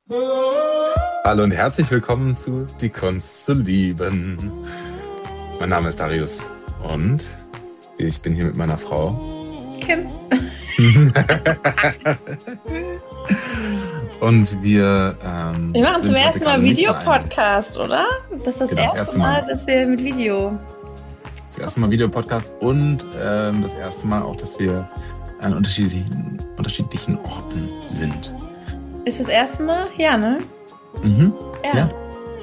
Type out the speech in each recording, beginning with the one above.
Hallo und herzlich willkommen zu Die Kunst zu lieben. Mein Name ist Darius und ich bin hier mit meiner Frau. Kim. Und wir Wir machen zum sind heute ersten Mal gerade nicht in einem, Videopodcast, oder? Das ist das genau, das erste erste Mal, Mal. dass wir mit Video. Das erste Mal Videopodcast und das erste Mal auch, dass wir an unterschiedlichen Orten sind. Ist das erste Mal? Ja, ne? Mhm. Ja. Ja.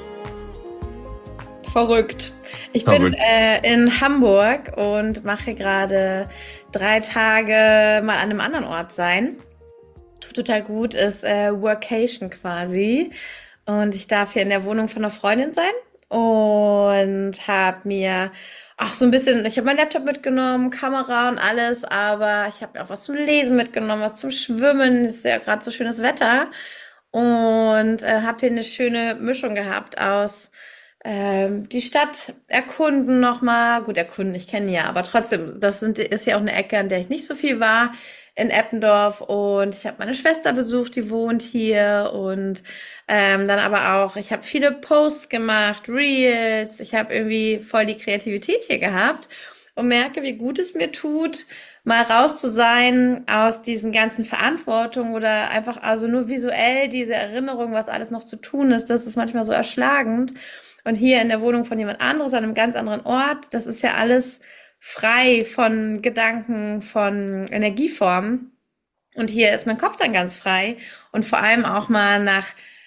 Verrückt. Ich Verrückt. bin in Hamburg und mache gerade 3 Tage mal an einem anderen Ort sein. Tut total gut, ist Workation quasi. Und ich darf hier in der Wohnung von einer Freundin sein und habe mir auch so ein bisschen, ich habe meinen Laptop mitgenommen, Kamera und alles, aber ich habe mir auch was zum Lesen mitgenommen, was zum Schwimmen. Es ist ja gerade so schönes Wetter und habe hier eine schöne Mischung gehabt aus die Stadt erkunden nochmal. Gut, erkunden, ich kenne ja, aber trotzdem, ist ja auch eine Ecke, an der ich nicht so viel war in Eppendorf. Und ich habe meine Schwester besucht, die wohnt hier. Und dann aber auch, ich habe viele Posts gemacht, Reels. Ich habe irgendwie voll die Kreativität hier gehabt und merke, wie gut es mir tut, mal raus zu sein aus diesen ganzen Verantwortungen oder einfach also nur visuell diese Erinnerung, was alles noch zu tun ist. Das ist manchmal so erschlagend. Und hier in der Wohnung von jemand anderes an einem ganz anderen Ort, das ist ja alles frei von Gedanken, von Energieformen. Und hier ist mein Kopf dann ganz frei. Und vor allem auch mal nach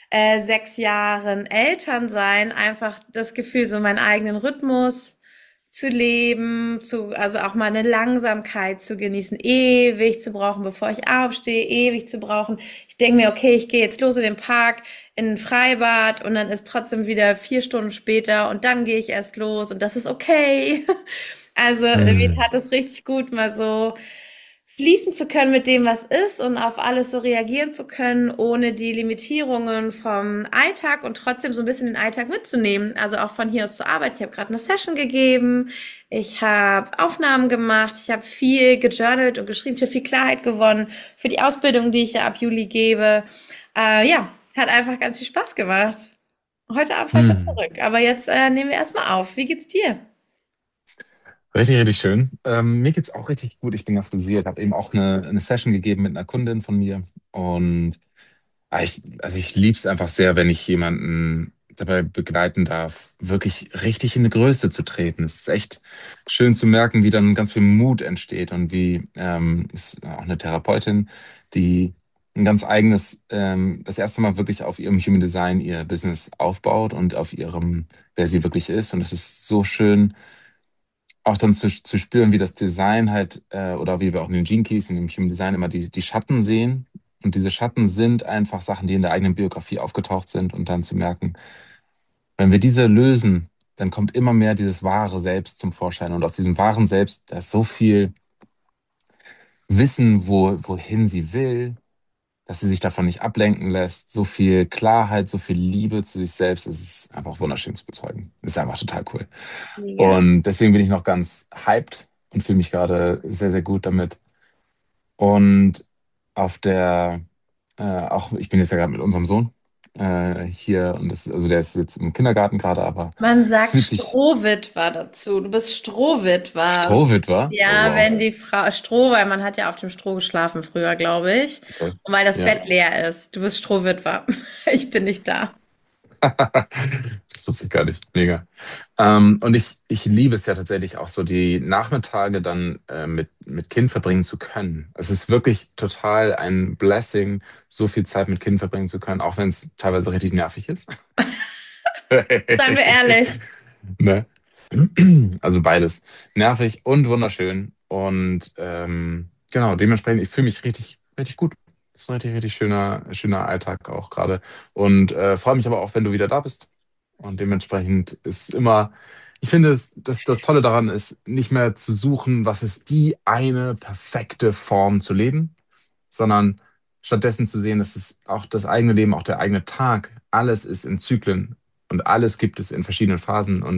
6 Jahren Elternsein einfach das Gefühl, so meinen eigenen Rhythmus zu leben, also auch mal eine Langsamkeit zu genießen, ewig zu brauchen, bevor ich aufstehe, ewig zu brauchen. Ich denke mir, okay, ich gehe jetzt los in den Park, in ein Freibad und dann ist trotzdem wieder 4 Stunden später und dann gehe ich erst los und das ist okay. Also mir Mhm. tat es richtig gut, mal so fließen zu können mit dem, was ist und auf alles so reagieren zu können, ohne die Limitierungen vom Alltag und trotzdem so ein bisschen den Alltag mitzunehmen. Also auch von hier aus zu arbeiten. Ich habe gerade eine Session gegeben, ich habe Aufnahmen gemacht, ich habe viel gejournalt und geschrieben, ich habe viel Klarheit gewonnen für die Ausbildung, die ich ja ab Juli gebe. Ja, hat einfach ganz viel Spaß gemacht. Heute Abend fahre ich dann Mhm. zurück. Aber jetzt nehmen wir erstmal auf. Wie geht's dir? Richtig, richtig schön. Mir geht's auch richtig gut. Ich bin ganz beseelt. Habe eben auch eine Session gegeben mit einer Kundin von mir. Und also ich liebe es einfach sehr, wenn ich jemanden dabei begleiten darf, wirklich richtig in eine Größe zu treten. Es ist echt schön zu merken, wie dann ganz viel Mut entsteht und wie ist auch eine Therapeutin, die ein ganz eigenes, das erste Mal wirklich auf ihrem Human Design ihr Business aufbaut und auf ihrem, wer sie wirklich ist. Und es ist so schön auch dann zu spüren, wie das Design halt, oder wie wir auch in den Gene Keys, in dem Human Design immer die Schatten sehen. Und diese Schatten sind einfach Sachen, die in der eigenen Biografie aufgetaucht sind und dann zu merken, wenn wir diese lösen, dann kommt immer mehr dieses wahre Selbst zum Vorschein. Und aus diesem wahren Selbst, da ist so viel Wissen, wohin sie will, dass sie sich davon nicht ablenken lässt, so viel Klarheit, so viel Liebe zu sich selbst. Es ist einfach wunderschön zu bezeugen. Es ist einfach total cool. Mega. Und deswegen bin ich noch ganz hyped und fühle mich gerade sehr, sehr gut damit. Und auf auch ich bin jetzt ja gerade mit unserem Sohn hier und also der ist jetzt im Kindergarten gerade, aber Man sagt fühlt sich Strohwitwer dazu. Du bist Strohwitwer. Strohwitwer. Oh Ja, wow. wenn die Frau Stroh, weil man hat ja auf dem Stroh geschlafen früher, glaube ich. Okay. Und weil das Ja. Bett leer ist. Du bist Strohwitwer. Ich bin nicht da. Das wusste ich gar nicht. Mega. Und ich liebe es ja tatsächlich auch so, die Nachmittage dann mit Kind verbringen zu können. Es ist wirklich total ein Blessing, so viel Zeit mit Kind verbringen zu können, auch wenn es teilweise richtig nervig ist. Seien wir ehrlich. Ne? Also beides. Nervig und wunderschön. Und genau, dementsprechend, ich fühle mich richtig, richtig gut. Das ist ein richtig, richtig schöner Alltag auch gerade. Und freue mich aber auch, wenn du wieder da bist. Und dementsprechend ist immer, ich finde, das Tolle daran ist, nicht mehr zu suchen, was ist die eine perfekte Form zu leben, sondern stattdessen zu sehen, dass es auch das eigene Leben, auch der eigene Tag, alles ist in Zyklen und alles gibt es in verschiedenen Phasen. Und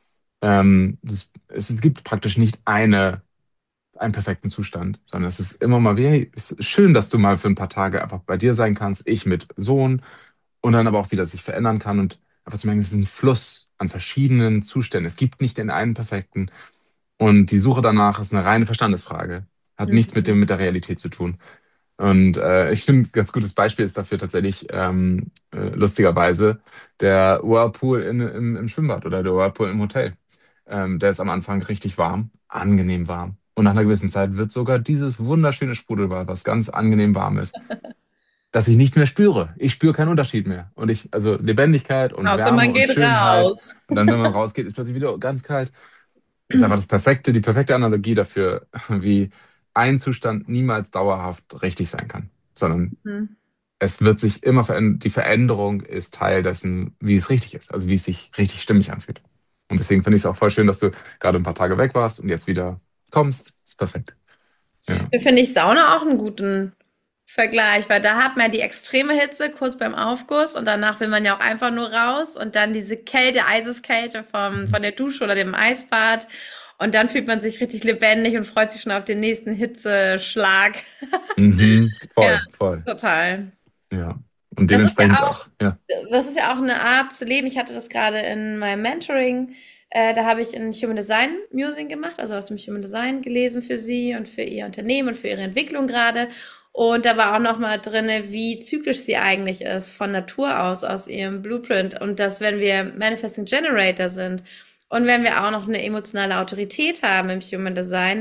es gibt praktisch nicht einen perfekten Zustand, sondern es ist immer mal wie, hey, es ist schön, dass du mal für ein paar Tage einfach bei dir sein kannst, ich mit Sohn. und dann aber auch wieder sich verändern kann und einfach zu merken, es ist ein Fluss an verschiedenen Zuständen. Es gibt nicht den einen perfekten. Und die Suche danach ist eine reine Verstandesfrage. Hat nichts mit Mhm. mit der Realität zu tun. Und ich finde, ein ganz gutes Beispiel ist dafür tatsächlich lustigerweise der Whirlpool im Schwimmbad oder der Whirlpool im Hotel. Der ist am Anfang richtig warm, angenehm warm. Und nach einer gewissen Zeit wird sogar dieses wunderschöne Sprudelbad, was ganz angenehm warm ist, dass ich nicht mehr spüre. Ich spüre keinen Unterschied mehr. Und also Lebendigkeit und Außer Wärme man und geht Schönheit. raus. Und dann, wenn man rausgeht, ist plötzlich wieder ganz kalt. Ist einfach die perfekte Analogie dafür, wie ein Zustand niemals dauerhaft richtig sein kann, sondern Mhm. es wird sich immer verändern. Die Veränderung ist Teil dessen, wie es richtig ist, also wie es sich richtig stimmig anfühlt. Und deswegen finde ich es auch voll schön, dass du gerade ein paar Tage weg warst und jetzt wieder kommst. Ist perfekt. Ja. Da finde ich Sauna auch einen guten Vergleich, weil da hat man die extreme Hitze kurz beim Aufguss und danach will man ja auch einfach nur raus und dann diese Kälte, Eiseskälte von der Dusche oder dem Eisbad und dann fühlt man sich richtig lebendig und freut sich schon auf den nächsten Hitzeschlag. Mhm. Ja, Voll, voll. total. Ja. Und Das ist ja dementsprechend auch, auch, ja. das ist ja auch eine Art zu leben. Ich hatte das gerade in meinem Mentoring. Da habe ich ein Human Design Musing gemacht, also aus dem Human Design gelesen für sie und für ihr Unternehmen und für ihre Entwicklung gerade. Und da war auch noch mal drinne, wie zyklisch sie eigentlich ist von Natur aus ihrem Blueprint. Und dass, wenn wir Manifesting Generator sind und wenn wir auch noch eine emotionale Autorität haben im Human Design,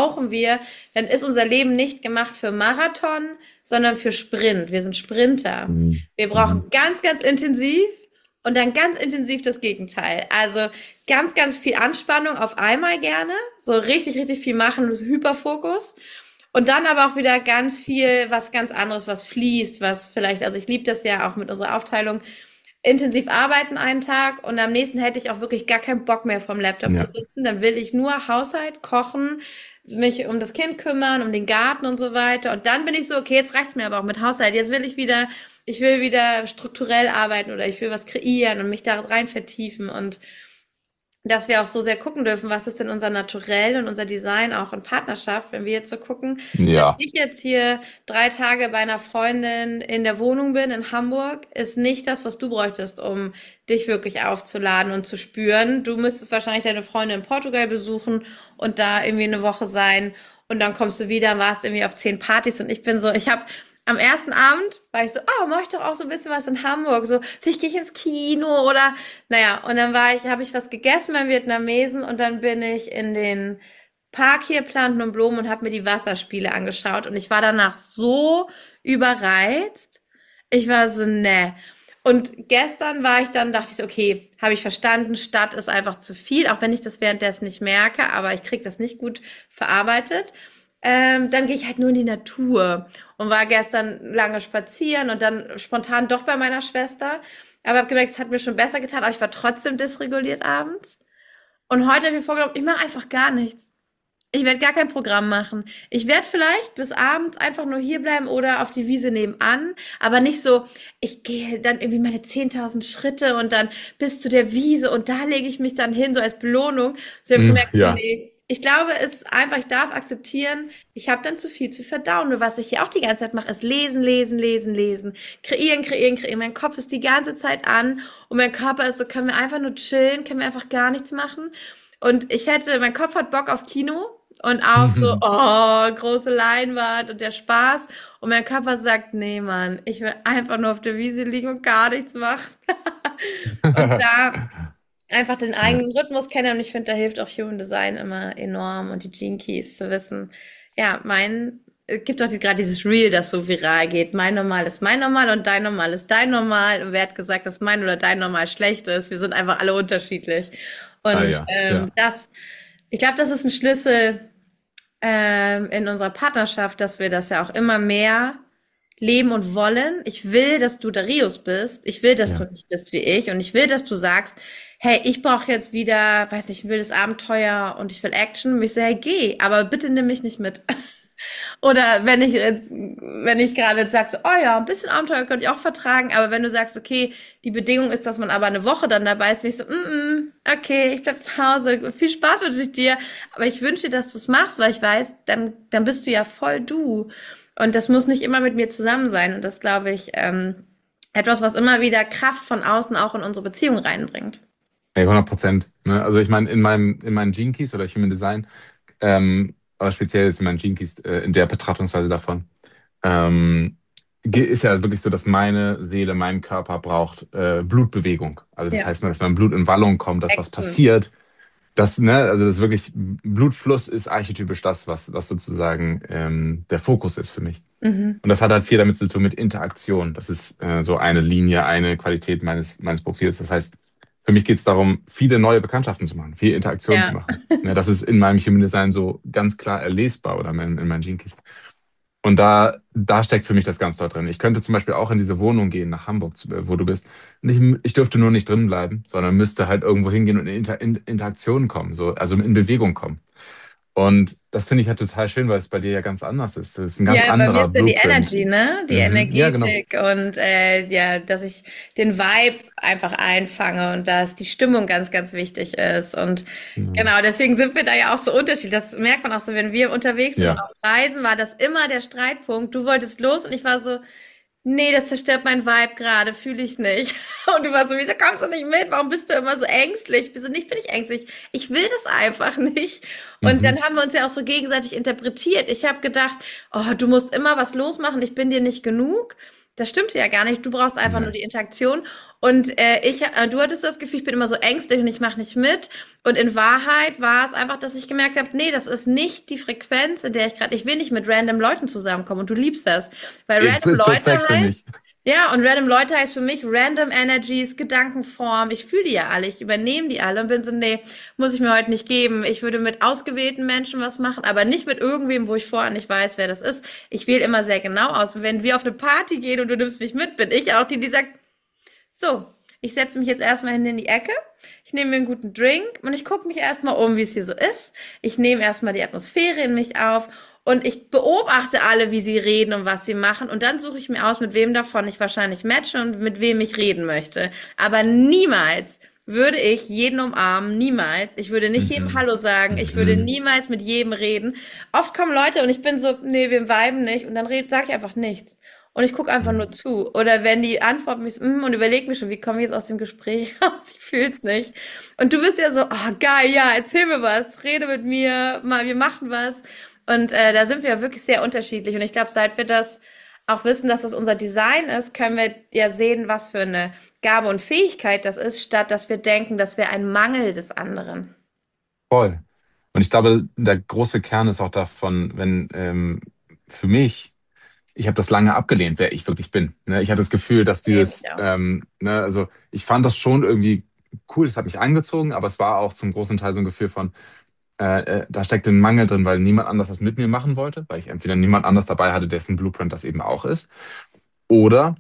dann ist unser Leben nicht gemacht für Marathon, sondern für Sprint. Wir sind Sprinter. Mhm. Wir Mhm. brauchen ganz, ganz intensiv und dann ganz intensiv das Gegenteil. Also ganz, ganz viel Anspannung auf einmal gerne, so richtig, richtig viel machen, so Hyperfokus. Und dann aber auch wieder ganz viel, was ganz anderes, was fließt, was vielleicht, also ich liebe das ja auch mit unserer Aufteilung, intensiv arbeiten einen Tag und am nächsten hätte ich auch wirklich gar keinen Bock mehr vom Laptop zu Ja. sitzen. Dann will ich nur Haushalt, kochen, mich um das Kind kümmern, um den Garten und so weiter. Und dann bin ich so, okay, jetzt reicht's mir aber auch mit Haushalt. Ich will wieder strukturell arbeiten oder ich will was kreieren und mich da rein vertiefen und dass wir auch so sehr gucken dürfen, was ist denn unser Naturell und unser Design auch in Partnerschaft, wenn wir jetzt so gucken, dass Ja. ich jetzt hier 3 Tage bei einer Freundin in der Wohnung bin in Hamburg, ist nicht das, was du bräuchtest, um dich wirklich aufzuladen und zu spüren. Du müsstest wahrscheinlich deine Freundin in Portugal besuchen und da irgendwie eine Woche sein und dann kommst du wieder, warst irgendwie auf 10 Partys und ich bin so, ich habe am ersten Abend war ich so, oh, mach ich doch auch so ein bisschen was in Hamburg. So, vielleicht gehe ich ins Kino oder, naja, und dann habe ich was gegessen beim Vietnamesen und dann bin ich in den Park hier, Planten und Blumen und habe mir die Wasserspiele angeschaut und ich war danach so überreizt. Ich war so, ne. Und gestern dachte ich so, okay, habe ich verstanden, Stadt ist einfach zu viel, auch wenn ich das währenddessen nicht merke, aber ich kriege das nicht gut verarbeitet. Dann gehe ich halt nur in die Natur und war gestern lange spazieren und dann spontan doch bei meiner Schwester. Aber habe gemerkt, es hat mir schon besser getan, aber ich war trotzdem dysreguliert abends. Und heute habe ich mir vorgenommen, ich mache einfach gar nichts. Ich werde gar kein Programm machen. Ich werde vielleicht bis abends einfach nur hier bleiben oder auf die Wiese nebenan, aber nicht so, ich gehe dann irgendwie meine 10.000 Schritte und dann bis zu der Wiese und da lege ich mich dann hin, so als Belohnung. So habe ich gemerkt, Ja. nee, ich glaube, es ist einfach, ich darf akzeptieren, ich habe dann zu viel zu verdauen. Nur was ich hier auch die ganze Zeit mache, ist lesen, lesen, lesen, lesen. Kreieren, kreieren, kreieren. Mein Kopf ist die ganze Zeit an und mein Körper ist so, können wir einfach nur chillen, können wir einfach gar nichts machen. Und mein Kopf hat Bock auf Kino und auf so, oh, große Leinwand und der Spaß. Und mein Körper sagt, nee, Mann, ich will einfach nur auf der Wiese liegen und gar nichts machen. Und da einfach den Ja. eigenen Rhythmus kennen und ich finde, da hilft auch Human Design immer enorm und die Gene Keys zu wissen. Ja, gibt doch gerade dieses Reel, das so viral geht. Mein Normal ist mein Normal und dein Normal ist dein Normal. Und wer hat gesagt, dass mein oder dein Normal schlecht ist? Wir sind einfach alle unterschiedlich. Ah Und ja, ja. ich glaube, das ist ein Schlüssel in unserer Partnerschaft, dass wir das ja auch immer mehr leben und wollen. Ich will, dass du Darius bist. Ich will, dass du Ja. nicht bist wie ich. Und ich will, dass du sagst, hey, ich brauche jetzt wieder, weiß nicht, ein wildes Abenteuer und ich will Action. Und ich so, hey, geh, aber bitte nimm mich nicht mit. Oder wenn ich gerade jetzt sag, so, oh ja, ein bisschen Abenteuer könnte ich auch vertragen, aber wenn du sagst, okay, die Bedingung ist, dass man aber eine Woche dann dabei ist, bin ich so, okay, ich bleib zu Hause, viel Spaß wünsche ich dir, aber ich wünsche dir, dass du es machst, weil ich weiß, dann bist du ja voll du. Und das muss nicht immer mit mir zusammen sein. Und das glaube ich, etwas, was immer wieder Kraft von außen auch in unsere Beziehung reinbringt. Ey, 100%. Ne? Also ich meine, in meinen Gene Keys oder Human Design, aber speziell jetzt in meinen Gene Keys, in der Betrachtungsweise davon, ähm, ist ja wirklich so, dass meine Seele, mein Körper braucht Blutbewegung. Also das Ja, heißt, dass mein Blut in Wallung kommt, dass was Action. passiert. Das, ne, also das wirklich, Blutfluss ist archetypisch das, was sozusagen der Fokus ist für mich. Mhm. Und das hat halt viel damit zu tun mit Interaktion. Das ist so eine Linie, eine Qualität meines Profils. Das heißt, für mich geht es darum, viele neue Bekanntschaften zu machen, viel Interaktion zu Ja. machen. Ne, das ist in meinem Human Design so ganz klar erlesbar oder in meinen Gene Keys. Und da steckt für mich das ganz toll drin. Ich könnte zum Beispiel auch in diese Wohnung gehen, nach Hamburg, wo du bist. Und ich dürfte nur nicht drin bleiben, sondern müsste halt irgendwo hingehen und in Interaktion kommen, so, also in Bewegung kommen. Und das finde ich halt total schön, weil es bei dir ja ganz anders ist. Das ist ein ganz Ja, bei mir anderer ist ja die Blueprint. Energy, ne? Die Mhm. Ja, genau. Energetik und ja, dass ich den Vibe einfach einfange und dass die Stimmung ganz, ganz wichtig ist. Und Ja. genau, deswegen sind wir da ja auch so unterschiedlich. Das merkt man auch so, wenn wir unterwegs sind und Ja. auf Reisen, war das immer der Streitpunkt. Du wolltest los und ich war so, nee, das zerstört mein Vibe gerade, fühle ich nicht. Und du warst so, wieso kommst du nicht mit? Warum bist du immer so ängstlich? Wieso nicht, bin ich ängstlich? Ich will das einfach nicht. Und Mhm. dann haben wir uns ja auch so gegenseitig interpretiert. Ich habe gedacht, oh, du musst immer was losmachen, ich bin dir nicht genug. Das stimmte ja gar nicht. Du brauchst einfach nur Nee. die Interaktion. Und du hattest das Gefühl, ich bin immer so ängstlich und ich mache nicht mit. Und in Wahrheit war es einfach, dass ich gemerkt habe, nee, das ist nicht die Frequenz, in der ich will nicht mit random Leuten zusammenkommen. Und du liebst das. Weil random Ist Leute perfekt für mich. heißt, ja, und random Leute heißt für mich random Energies, Gedankenform. Ich fühle die ja alle, ich übernehme die alle und bin so, nee, muss ich mir heute nicht geben. Ich würde mit ausgewählten Menschen was machen, aber nicht mit irgendwem, wo ich vorher nicht weiß, wer das ist. Ich wähle immer sehr genau aus. Und wenn wir auf eine Party gehen und du nimmst mich mit, bin ich auch die, die sagt, so, ich setze mich jetzt erstmal hin in die Ecke, ich nehme mir einen guten Drink und ich gucke mich erstmal um, wie es hier so ist. Ich nehme erstmal die Atmosphäre in mich auf und ich beobachte alle, wie sie reden und was sie machen. Und dann suche ich mir aus, mit wem davon ich wahrscheinlich matche und mit wem ich reden möchte. Aber niemals würde ich jeden umarmen, niemals. Ich würde nicht jedem Mhm. Hallo sagen, ich würde Mhm. niemals mit jedem reden. Oft kommen Leute und ich bin so, nee, wir viben nicht. Und dann sage ich einfach nichts. Und ich gucke einfach nur Mhm. zu. Oder wenn die antworten mich so, und überlege mir schon, wie komme ich jetzt aus dem Gespräch raus? Ich fühl's nicht. Und du bist ja so, ah, geil, ja, erzähl mir was, rede mit mir, mal, wir machen was. Und da sind wir ja wirklich sehr unterschiedlich. Und ich glaube, seit wir das auch wissen, dass das unser Design ist, können wir ja sehen, was für eine Gabe und Fähigkeit das ist, statt dass wir denken, das wäre ein Mangel des anderen. Voll. Und ich glaube, der große Kern ist auch davon, wenn für mich, ich habe das lange abgelehnt, wer ich wirklich bin. Ne? Ich hatte das Gefühl, dass Same, ich dieses, auch. ne, also ich fand das schon irgendwie cool, das hat mich angezogen, aber es war auch zum großen Teil so ein Gefühl von, da steckt ein Mangel drin, weil niemand anders das mit mir machen wollte, weil ich entweder niemand anders dabei hatte, dessen Blueprint das eben auch ist, oder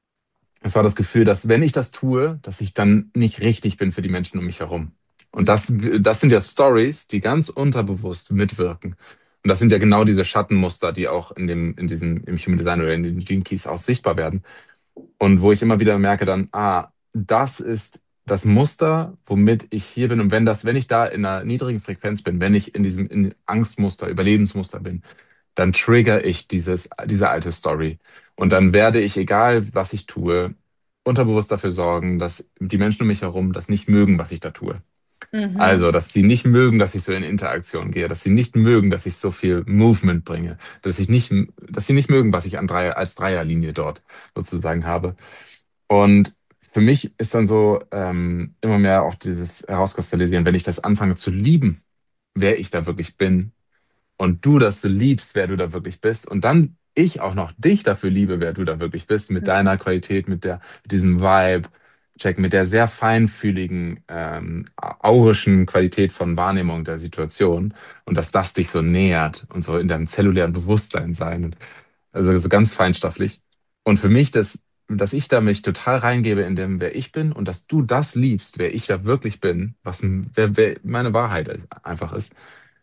es war das Gefühl, dass wenn ich das tue, dass ich dann nicht richtig bin für die Menschen um mich herum. Und das sind ja Stories, die ganz unterbewusst mitwirken. Und das sind ja genau diese Schattenmuster, die auch im Human Design oder in den Gene Keys auch sichtbar werden. Und wo ich immer wieder merke dann, das ist das Muster, womit ich hier bin. Und wenn ich da in einer niedrigen Frequenz bin, wenn ich in Angstmuster, Überlebensmuster bin, dann trigger ich diese alte Story. Und dann werde ich, egal was ich tue, unterbewusst dafür sorgen, dass die Menschen um mich herum das nicht mögen, was ich da tue. Mhm. Also, dass sie nicht mögen, dass ich so in Interaktion gehe, dass sie nicht mögen, dass ich so viel Movement bringe, dass sie nicht mögen, was ich als Dreierlinie dort sozusagen habe. Und für mich ist dann so immer mehr auch dieses Herauskristallisieren, wenn ich das anfange zu lieben, wer ich da wirklich bin, und du, dass du liebst, wer du da wirklich bist, und dann ich auch noch dich dafür liebe, wer du da wirklich bist, mit deiner Qualität, mit diesem Vibe, check, mit der sehr feinfühligen, aurischen Qualität von Wahrnehmung der Situation, und dass das dich so nähert und so in deinem zellulären Bewusstsein sein. Und also so ganz feinstofflich. Und für mich, dass ich da mich total reingebe in dem, wer ich bin, und dass du das liebst, wer ich da wirklich bin, wer meine Wahrheit einfach ist,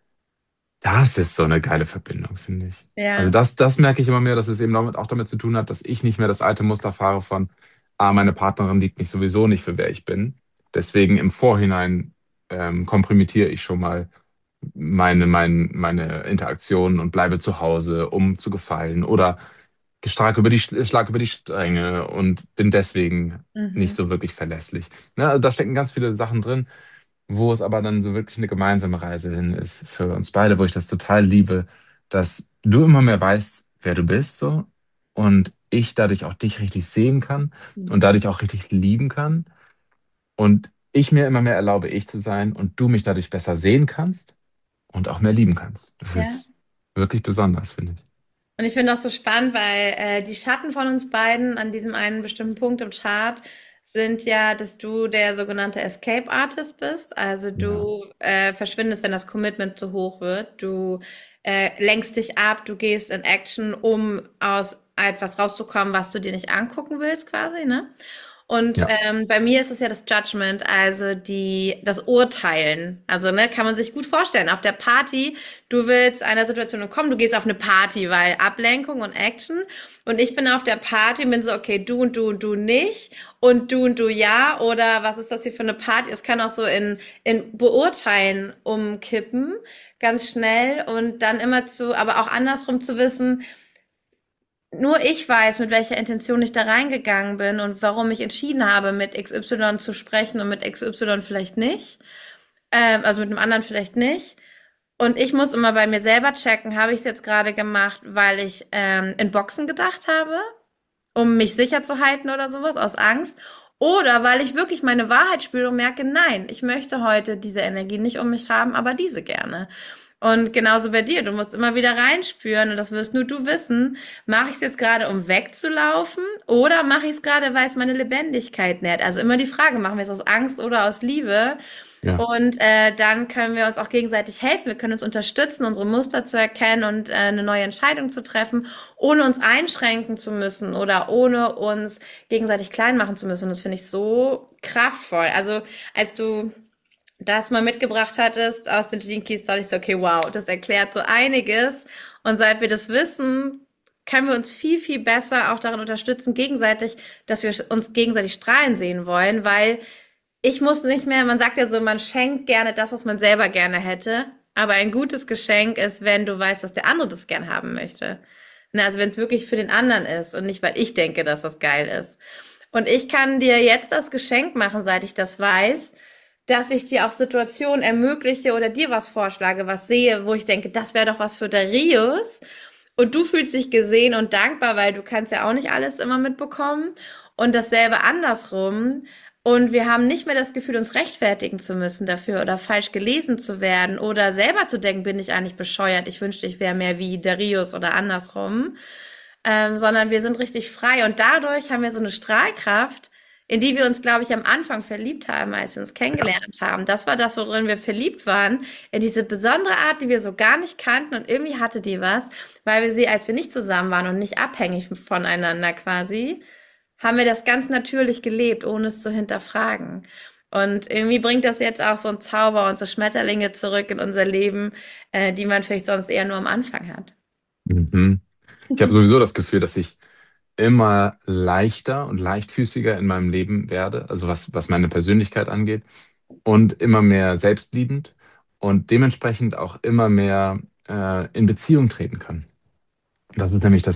das ist so eine geile Verbindung, finde ich. Also Ja. das merke ich immer mehr, dass es eben auch damit zu tun hat, dass ich nicht mehr das alte Muster fahre von, meine Partnerin liebt mich sowieso nicht für wer ich bin. Deswegen im Vorhinein kompromittiere ich schon mal meine Interaktionen und bleibe zu Hause, um zu gefallen. Oder schlag über die Stränge und bin deswegen nicht Mhm. so wirklich verlässlich. Ne, also da stecken ganz viele Sachen drin, wo es aber dann so wirklich eine gemeinsame Reise hin ist für uns beide, wo ich das total liebe, dass du immer mehr weißt, wer du bist, so, und ich dadurch auch dich richtig sehen kann und Mhm. dadurch auch richtig lieben kann und ich mir immer mehr erlaube, ich zu sein und du mich dadurch besser sehen kannst und auch mehr lieben kannst. Das Ja. ist wirklich besonders, finde ich. Und ich finde auch so spannend, weil die Schatten von uns beiden an diesem einen bestimmten Punkt im Chart sind ja, dass du der sogenannte Escape Artist bist. Also Ja, du verschwindest, wenn das Commitment zu hoch wird. Du lenkst dich ab, du gehst in Action, um aus etwas rauszukommen, was du dir nicht angucken willst, quasi, ne? Und ja, bei mir ist es ja das Judgment, also das Urteilen. Also ne, kann man sich gut vorstellen. Auf der Party, du willst einer Situation entkommen, du gehst auf eine Party, weil Ablenkung und Action. Und ich bin auf der Party und bin so, okay, du und du nicht und du ja. Oder was ist das hier für eine Party? Es kann auch so in Beurteilen umkippen, ganz schnell. Und dann immer aber auch andersrum zu wissen, nur ich weiß, mit welcher Intention ich da reingegangen bin und warum ich entschieden habe, mit XY zu sprechen und mit XY vielleicht nicht. Also mit dem anderen vielleicht nicht. Und ich muss immer bei mir selber checken, habe ich es jetzt gerade gemacht, weil ich in Boxen gedacht habe, um mich sicher zu halten oder sowas, aus Angst. Oder weil ich wirklich meine Wahrheit spüre und merke, nein, ich möchte heute diese Energie nicht um mich haben, aber diese gerne. Und genauso bei dir, du musst immer wieder reinspüren und das wirst nur du wissen, mache ich es jetzt gerade, um wegzulaufen oder mache ich es gerade, weil es meine Lebendigkeit nährt? Also immer die Frage, machen wir es aus Angst oder aus Liebe? ja. Und dann können wir uns auch gegenseitig helfen. Wir können uns unterstützen, unsere Muster zu erkennen und eine neue Entscheidung zu treffen, ohne uns einschränken zu müssen oder ohne uns gegenseitig klein machen zu müssen. Und das finde ich so kraftvoll. Also als du das mal mitgebracht hattest aus den Gene Keys, dachte ich so, okay, wow, das erklärt so einiges. Und seit wir das wissen, können wir uns viel, viel besser auch darin unterstützen, gegenseitig, dass wir uns gegenseitig strahlen sehen wollen, weil ich muss nicht mehr, man sagt ja so, man schenkt gerne das, was man selber gerne hätte. Aber ein gutes Geschenk ist, wenn du weißt, dass der andere das gern haben möchte. Na, also wenn es wirklich für den anderen ist und nicht, weil ich denke, dass das geil ist. Und ich kann dir jetzt das Geschenk machen, seit ich das weiß, dass ich dir auch Situationen ermögliche oder dir was vorschlage, was sehe, wo ich denke, das wäre doch was für Darius. Und du fühlst dich gesehen und dankbar, weil du kannst ja auch nicht alles immer mitbekommen. Und dasselbe andersrum. Und wir haben nicht mehr das Gefühl, uns rechtfertigen zu müssen dafür oder falsch gelesen zu werden oder selber zu denken, bin ich eigentlich bescheuert, ich wünschte, ich wäre mehr wie Darius oder andersrum, sondern wir sind richtig frei und dadurch haben wir so eine Strahlkraft, in die wir uns, glaube ich, am Anfang verliebt haben, als wir uns kennengelernt haben. Das war das, worin wir verliebt waren, in diese besondere Art, die wir so gar nicht kannten und irgendwie hatte die was, weil wir sie, als wir nicht zusammen waren und nicht abhängig voneinander quasi, haben wir das ganz natürlich gelebt, ohne es zu hinterfragen. Und irgendwie bringt das jetzt auch so ein Zauber und so Schmetterlinge zurück in unser Leben, die man vielleicht sonst eher nur am Anfang hat. Mhm. Ich habe sowieso das Gefühl, dass ich immer leichter und leichtfüßiger in meinem Leben werde, also was meine Persönlichkeit angeht, und immer mehr selbstliebend und dementsprechend auch immer mehr in Beziehung treten kann. Das ist nämlich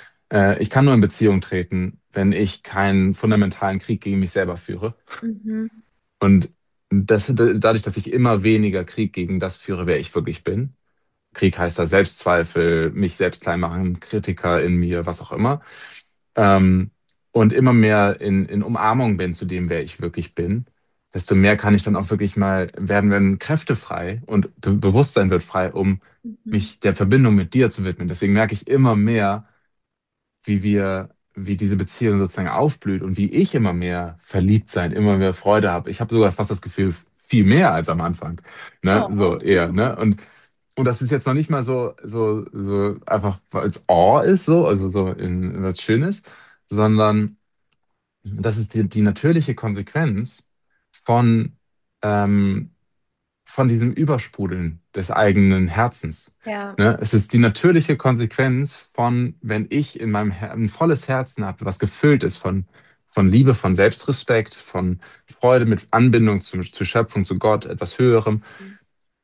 ich kann nur in Beziehung treten, wenn ich keinen fundamentalen Krieg gegen mich selber führe. Mhm. Und dadurch, dass ich immer weniger Krieg gegen das führe, wer ich wirklich bin. Krieg heißt da Selbstzweifel, mich selbst klein machen, Kritiker in mir, was auch immer. Ähm, und immer mehr in Umarmung bin zu dem, wer ich wirklich bin, desto mehr kann ich dann auch wirklich mal, werden Kräfte frei und Bewusstsein wird frei, um Mhm. mich der Verbindung mit dir zu widmen. Deswegen merke ich immer mehr, wie diese Beziehung sozusagen aufblüht und wie ich immer mehr verliebt sein, immer mehr Freude habe. Ich habe sogar fast das Gefühl, viel mehr als am Anfang. Ne? So Oh. eher, ne? Und das ist jetzt noch nicht mal so einfach, weil es Awe ist, so, also so in was Schönes, sondern das ist die natürliche Konsequenz von, ähm, von diesem Übersprudeln des eigenen Herzens. Ja. Ne? Es ist die natürliche Konsequenz von, wenn ich in meinem ein volles Herzen habe, was gefüllt ist von Liebe, von Selbstrespekt, von Freude mit Anbindung zur Schöpfung, zu Gott, etwas Höherem,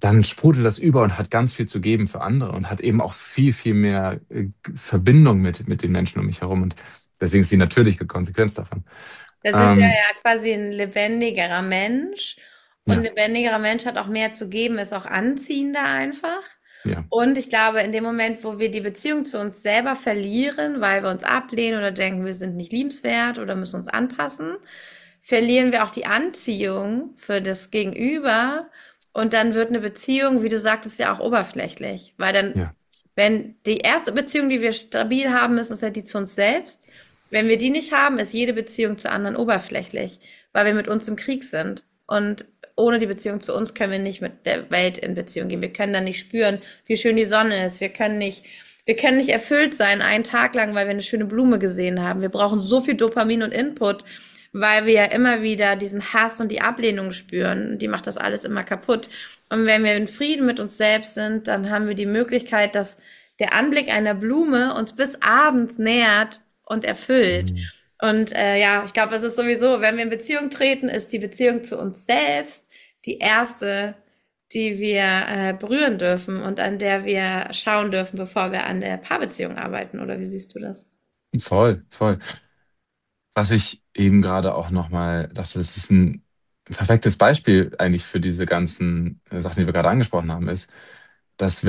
dann sprudelt das über und hat ganz viel zu geben für andere und hat eben auch viel, viel mehr Verbindung mit den Menschen um mich herum. Und deswegen ist die natürliche Konsequenz davon. Da sind wir Ähm, ja quasi ein lebendigerer Mensch. Und ein ja, lebendigerer Mensch hat auch mehr zu geben, ist auch anziehender einfach. ja, Und ich glaube, in dem Moment, wo wir die Beziehung zu uns selber verlieren, weil wir uns ablehnen oder denken, wir sind nicht liebenswert oder müssen uns anpassen, verlieren wir auch die Anziehung für das Gegenüber. Und dann wird eine Beziehung, wie du sagtest, ja auch oberflächlich. Weil dann, ja. wenn die erste Beziehung, die wir stabil haben müssen, ist ja die zu uns selbst. Wenn wir die nicht haben, ist jede Beziehung zu anderen oberflächlich, weil wir mit uns im Krieg sind. Und ohne die Beziehung zu uns können wir nicht mit der Welt in Beziehung gehen. Wir können dann nicht spüren, wie schön die Sonne ist. Wir können nicht erfüllt sein einen Tag lang, weil wir eine schöne Blume gesehen haben. Wir brauchen so viel Dopamin und Input, weil wir ja immer wieder diesen Hass und die Ablehnung spüren. Die macht das alles immer kaputt. Und wenn wir in Frieden mit uns selbst sind, dann haben wir die Möglichkeit, dass der Anblick einer Blume uns bis abends nährt und erfüllt. Mhm. Und ja, ich glaube, es ist sowieso, wenn wir in Beziehung treten, ist die Beziehung zu uns selbst die erste, die wir berühren dürfen und an der wir schauen dürfen, bevor wir an der Paarbeziehung arbeiten. Oder wie siehst du das? Voll, voll. Was ich eben gerade auch nochmal dachte, das ist ein perfektes Beispiel eigentlich für diese ganzen Sachen, die wir gerade angesprochen haben, ist, dass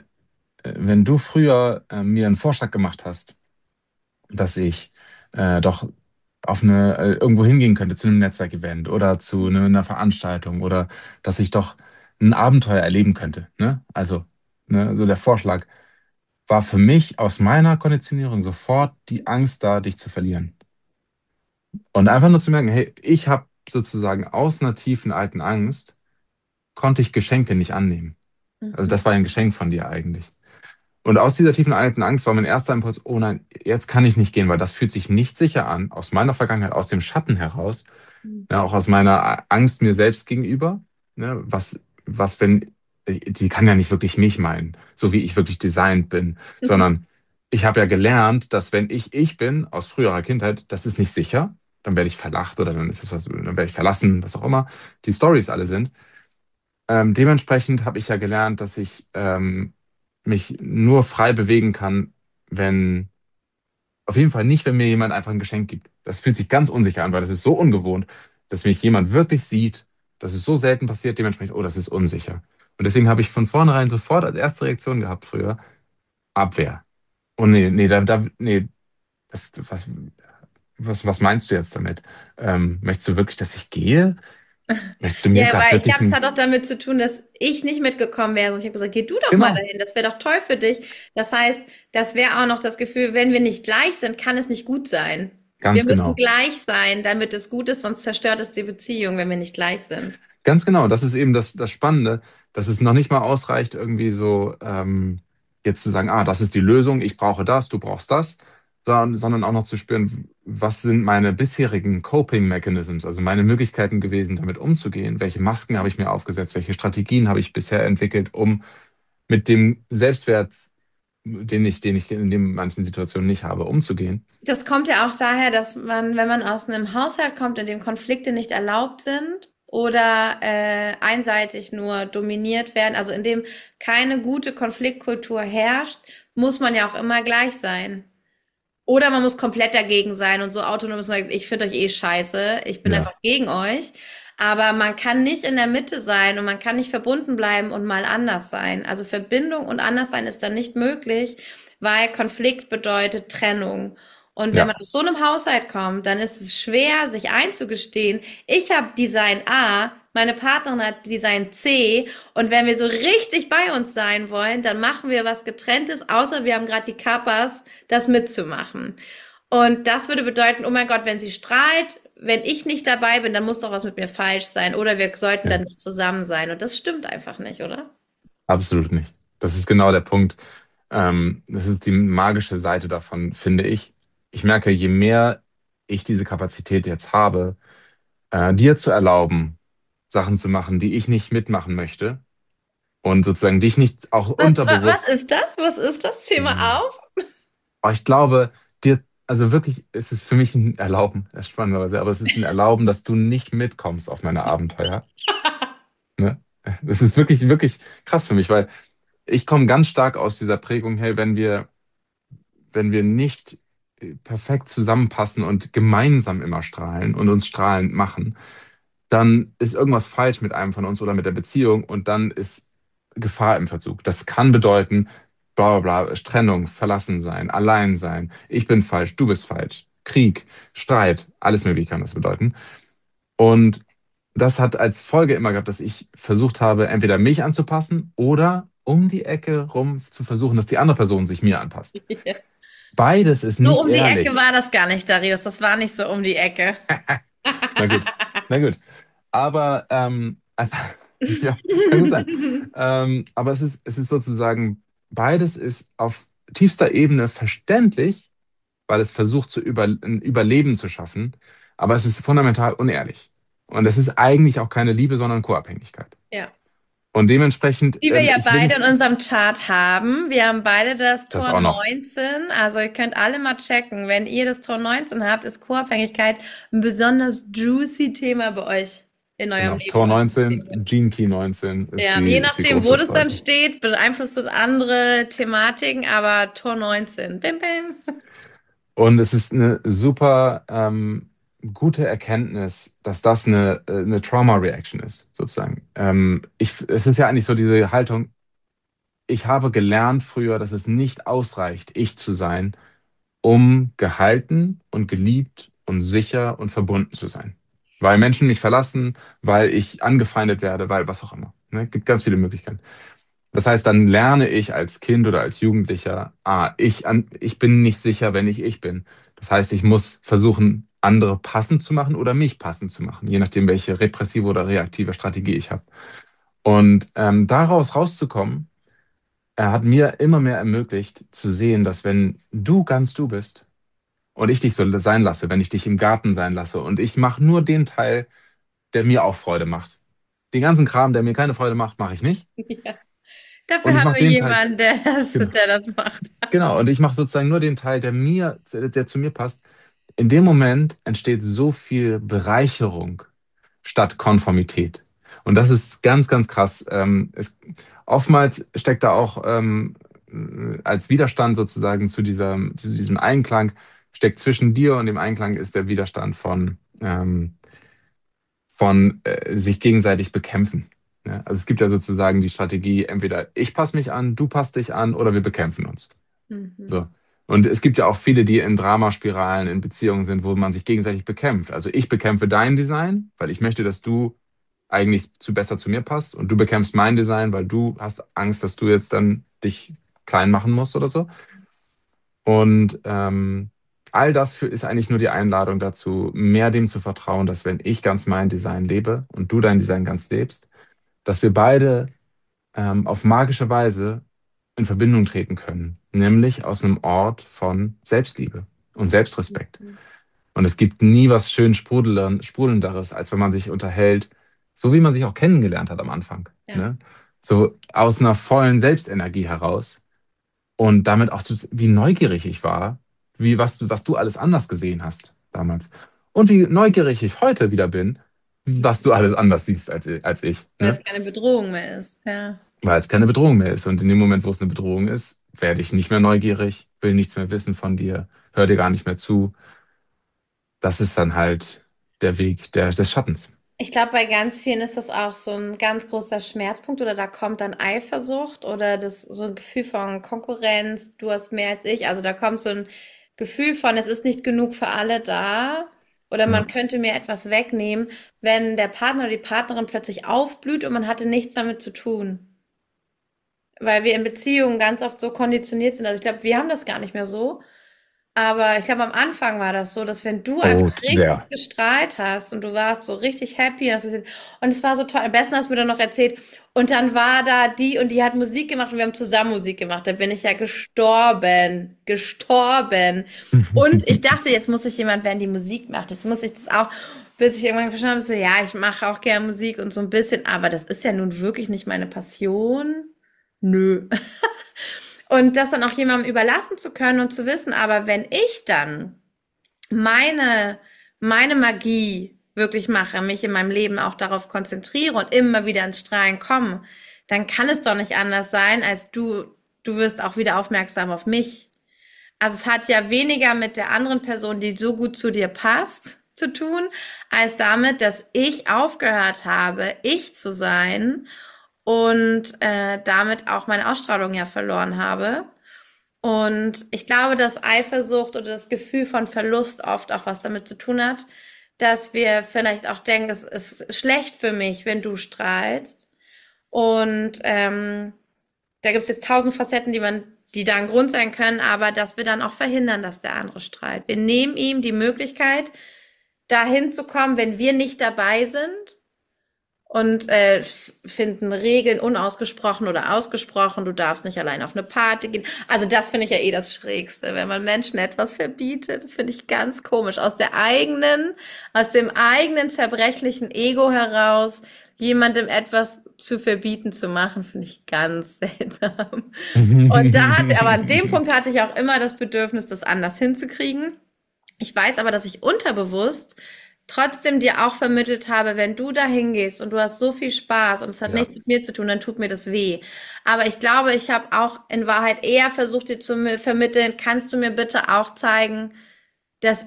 wenn du früher mir einen Vorschlag gemacht hast, dass ich doch irgendwo hingehen könnte zu einem Netzwerkevent oder zu einer Veranstaltung oder dass ich doch ein Abenteuer erleben könnte. Ne? Also, ne, so der Vorschlag war für mich aus meiner Konditionierung sofort die Angst da, dich zu verlieren. Und einfach nur zu merken, hey, ich habe sozusagen aus einer tiefen alten Angst, konnte ich Geschenke nicht annehmen. Also Mhm. das war ein Geschenk von dir eigentlich. Und aus dieser tiefen alten Angst war mein erster Impuls, oh nein, jetzt kann ich nicht gehen, weil das fühlt sich nicht sicher an, aus meiner Vergangenheit, aus dem Schatten heraus, ja, auch aus meiner Angst mir selbst gegenüber. Ne, was, wenn, die kann ja nicht wirklich mich meinen, so wie ich wirklich designt bin, sondern ich habe ja gelernt, dass wenn ich bin, aus früherer Kindheit, das ist nicht sicher, dann werde ich verlacht oder dann werde ich verlassen, was auch immer die Stories alle sind. Dementsprechend habe ich ja gelernt, dass ich mich nur frei bewegen kann, wenn, auf jeden Fall nicht, wenn mir jemand einfach ein Geschenk gibt. Das fühlt sich ganz unsicher an, weil das ist so ungewohnt, dass mich jemand wirklich sieht. Das ist so selten passiert, dementsprechend, oh, das ist unsicher. Und deswegen habe ich von vornherein sofort als erste Reaktion gehabt früher, Abwehr. Oh nee, nee, das, was meinst du jetzt damit? Möchtest du wirklich, dass ich gehe? Möchtest du mir Ja, gerade weil ich wirklich glaube, es ein, hat auch damit zu tun, dass ich nicht mitgekommen wäre. Und ich habe gesagt, geh du doch mal genau, dahin, das wäre doch toll für dich. Das heißt, das wäre auch noch das Gefühl, wenn wir nicht gleich sind, kann es nicht gut sein. Wir ganz müssen genau. gleich sein, damit es gut ist, sonst zerstört es die Beziehung, wenn wir nicht gleich sind. Ganz genau, das ist eben das Spannende, dass es noch nicht mal ausreicht, irgendwie so jetzt zu sagen, ah, das ist die Lösung, ich brauche das, du brauchst das, sondern auch noch zu spüren, was sind meine bisherigen Coping Mechanisms, also meine Möglichkeiten gewesen, damit umzugehen, welche Masken habe ich mir aufgesetzt, welche Strategien habe ich bisher entwickelt, um mit dem Selbstwert, den ich in den manchen Situationen nicht habe, umzugehen. Das kommt ja auch daher, dass man, wenn man aus einem Haushalt kommt, in dem Konflikte nicht erlaubt sind oder einseitig nur dominiert werden, also in dem keine gute Konfliktkultur herrscht, muss man ja auch immer gleich sein. Oder man muss komplett dagegen sein und so autonom sagen, ich finde euch eh scheiße, ich bin Ja, einfach gegen euch. Aber man kann nicht in der Mitte sein und man kann nicht verbunden bleiben und mal anders sein. Also Verbindung und Anderssein ist dann nicht möglich, weil Konflikt bedeutet Trennung. Und wenn man ja, aus so einem Haushalt kommt, dann ist es schwer, sich einzugestehen, ich habe Design A, meine Partnerin hat Design C und wenn wir so richtig bei uns sein wollen, dann machen wir was Getrenntes, außer wir haben gerade die Kappas, das mitzumachen. Und das würde bedeuten, oh mein Gott, wenn sie strahlt, wenn ich nicht dabei bin, dann muss doch was mit mir falsch sein oder wir sollten ja, dann nicht zusammen sein. Und das stimmt einfach nicht, oder? absolut nicht. Das ist genau der Punkt. Das ist die magische Seite davon, finde ich. Ich merke, je mehr ich diese Kapazität jetzt habe, dir zu erlauben, Sachen zu machen, die ich nicht mitmachen möchte und sozusagen dich nicht auch Was unterbewusst, ist das? Was ist das? Zähl mal Mhm. auf. Aber ich glaube, dir, also wirklich, es ist für mich ein Erlauben, das ist spannend, aber es ist ein Erlauben, dass du nicht mitkommst auf meine Abenteuer. Ne? Das ist wirklich, wirklich krass für mich, weil ich komme ganz stark aus dieser Prägung, hey, wenn wir nicht perfekt zusammenpassen und gemeinsam immer strahlen und uns strahlend machen, dann ist irgendwas falsch mit einem von uns oder mit der Beziehung und dann ist Gefahr im Verzug. Das kann bedeuten, bla bla bla, Trennung, verlassen sein, allein sein, ich bin falsch, du bist falsch, Krieg, Streit, alles Mögliche kann das bedeuten. Und das hat als Folge immer gehabt, dass ich versucht habe, entweder mich anzupassen oder um die Ecke rum zu versuchen, dass die andere Person sich mir anpasst. Beides ist So nicht um die Ecke ehrlich. war das gar nicht, Darius. Das war nicht so um die Ecke. Na gut, na gut. Aber ja, kann gut sein. Aber es ist sozusagen, beides ist auf tiefster Ebene verständlich, weil es versucht, ein Überleben zu schaffen. Aber es ist fundamental unehrlich. Und es ist eigentlich auch keine Liebe, sondern Co-Abhängigkeit. Ja. Und dementsprechend, Die wir ja ich will beide in nicht, unserem Chart haben. Wir haben beide das das Tor auch noch. 19. Also ihr könnt alle mal checken. Wenn ihr das Tor 19 habt, ist Co-Abhängigkeit ein besonders juicy Thema bei euch in eurem Genau, Leben. Tor 19, Gene Key 19 ist Ja, die, je ist die nachdem, wo große das dann Frage. steht, beeinflusst das andere Thematiken, aber Tor 19. Bim, bim. Und es ist eine super gute Erkenntnis, dass das eine Trauma-Reaction ist, sozusagen. Es ist ja eigentlich so diese Haltung, ich habe gelernt früher, dass es nicht ausreicht, ich zu sein, um gehalten und geliebt und sicher und verbunden zu sein. Weil Menschen mich verlassen, weil ich angefeindet werde, weil was auch immer. Ne? Gibt ganz viele Möglichkeiten. Das heißt, dann lerne ich als Kind oder als Jugendlicher, ich bin nicht sicher, wenn ich bin. Das heißt, ich muss versuchen, andere passend zu machen oder mich passend zu machen, je nachdem, welche repressive oder reaktive Strategie ich habe. Und daraus rauszukommen, er hat mir immer mehr ermöglicht zu sehen, dass wenn du ganz du bist und ich dich so sein lasse, wenn ich dich im Garten sein lasse und ich mache nur den Teil, der mir auch Freude macht. Den ganzen Kram, der mir keine Freude macht, mache ich nicht. Ja. Dafür Und ich haben mache wir den Teil, jemanden, der das, genau. der das macht. Genau, und ich mache sozusagen nur den Teil, der zu mir passt. In dem Moment entsteht so viel Bereicherung statt Konformität. Und das ist ganz, ganz krass. Oftmals steckt da auch als Widerstand sozusagen zu diesem Einklang, steckt zwischen dir und dem Einklang ist der Widerstand von sich gegenseitig bekämpfen. Ja, also es gibt ja sozusagen die Strategie, entweder ich passe mich an, du passt dich an oder wir bekämpfen uns. Mhm. So. Und es gibt ja auch viele, die in Dramaspiralen, in Beziehungen sind, wo man sich gegenseitig bekämpft. Also ich bekämpfe dein Design, weil ich möchte, dass du eigentlich besser zu mir passt und du bekämpfst mein Design, weil du hast Angst, dass du jetzt dann dich klein machen musst oder so. Und all das ist eigentlich nur die Einladung dazu, mehr dem zu vertrauen, dass wenn ich ganz mein Design lebe und du dein Design ganz lebst, dass wir beide auf magische Weise in Verbindung treten können, nämlich aus einem Ort von Selbstliebe und Selbstrespekt. Und es gibt nie was schön sprudelnderes, als wenn man sich unterhält, so wie man sich auch kennengelernt hat am Anfang. Ja. Ne? So aus einer vollen Selbstenergie heraus und damit auch, wie neugierig ich war, was du alles anders gesehen hast damals. Und wie neugierig ich heute wieder bin, was du alles anders siehst als ich. Weil Ne? es keine Bedrohung mehr ist. Ja. Weil es keine Bedrohung mehr ist. Und in dem Moment, wo es eine Bedrohung ist, werde ich nicht mehr neugierig, will nichts mehr wissen von dir, hör dir gar nicht mehr zu. Das ist dann halt der Weg des Schattens. Ich glaube, bei ganz vielen ist das auch so ein ganz großer Schmerzpunkt oder da kommt dann Eifersucht oder das so ein Gefühl von Konkurrenz, du hast mehr als ich. Also da kommt so ein Gefühl von, es ist nicht genug für alle da oder man Ja. könnte mir etwas wegnehmen, wenn der Partner oder die Partnerin plötzlich aufblüht und man hatte nichts damit zu tun. Weil wir in Beziehungen ganz oft so konditioniert sind. Also ich glaube, wir haben das gar nicht mehr so. Aber ich glaube, am Anfang war das so, dass wenn du einfach Oh, richtig sehr. gestrahlt hast und du warst so richtig happy und es war so toll. Am besten hast du mir dann noch erzählt, und dann war da die und die hat Musik gemacht und wir haben zusammen Musik gemacht. Da bin ich ja gestorben, gestorben. Und ich dachte, jetzt muss ich jemand werden, die Musik macht. Jetzt muss ich das auch, bis ich irgendwann verstanden habe, so, ja, ich mache auch gerne Musik und so ein bisschen, aber das ist ja nun wirklich nicht meine Passion. Nö. Und das dann auch jemandem überlassen zu können und zu wissen, aber wenn ich dann meine, meine Magie wirklich mache, mich in meinem Leben auch darauf konzentriere und immer wieder ins Strahlen komme, dann kann es doch nicht anders sein, als du wirst auch wieder aufmerksam auf mich. Also es hat ja weniger mit der anderen Person, die so gut zu dir passt, zu tun, als damit, dass ich aufgehört habe, ich zu sein und damit auch meine Ausstrahlung ja verloren habe. Und ich glaube, dass Eifersucht oder das Gefühl von Verlust oft auch was damit zu tun hat, dass wir vielleicht auch denken, es ist schlecht für mich, wenn du strahlst. Und da gibt es jetzt tausend Facetten, die da ein Grund sein können, aber dass wir dann auch verhindern, dass der andere strahlt. Wir nehmen ihm die Möglichkeit, dahin zu kommen, wenn wir nicht dabei sind und finden Regeln unausgesprochen oder ausgesprochen. Du darfst nicht allein auf eine Party gehen. Also das finde ich ja eh das Schrägste, wenn man Menschen etwas verbietet. Das finde ich ganz komisch. Aus dem eigenen zerbrechlichen Ego heraus jemandem etwas zu verbieten zu machen, finde ich ganz seltsam. Aber an dem Punkt hatte ich auch immer das Bedürfnis, das anders hinzukriegen. Ich weiß aber, dass ich unterbewusst trotzdem dir auch vermittelt habe, wenn du da hingehst und du hast so viel Spaß und es hat Ja. nichts mit mir zu tun, dann tut mir das weh. Aber ich glaube, ich habe auch in Wahrheit eher versucht, dir zu vermitteln, kannst du mir bitte auch zeigen, dass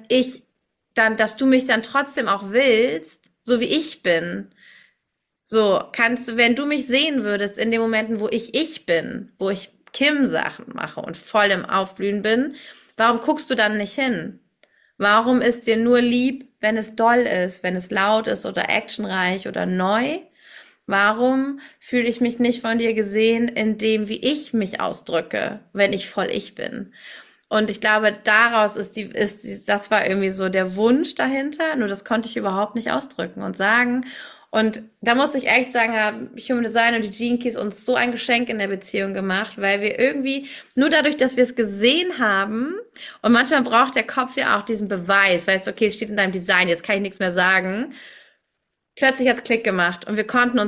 dass du mich dann trotzdem auch willst, so wie ich bin. So, kannst du, wenn du mich sehen würdest in den Momenten, wo ich bin, wo ich Kim-Sachen mache und voll im Aufblühen bin, warum guckst du dann nicht hin? Warum ist dir nur lieb, wenn es doll ist, wenn es laut ist oder actionreich oder neu? Warum fühle ich mich nicht von dir gesehen in dem, wie ich mich ausdrücke, wenn ich voll ich bin? Und ich glaube, daraus das war irgendwie so der Wunsch dahinter, nur das konnte ich überhaupt nicht ausdrücken und sagen. Und da muss ich echt sagen, haben Human Design und die Gene Keys uns so ein Geschenk in der Beziehung gemacht, weil wir irgendwie, nur dadurch, dass wir es gesehen haben, und manchmal braucht der Kopf ja auch diesen Beweis, weißt du, okay, es steht in deinem Design, jetzt kann ich nichts mehr sagen. Plötzlich hat's Klick gemacht und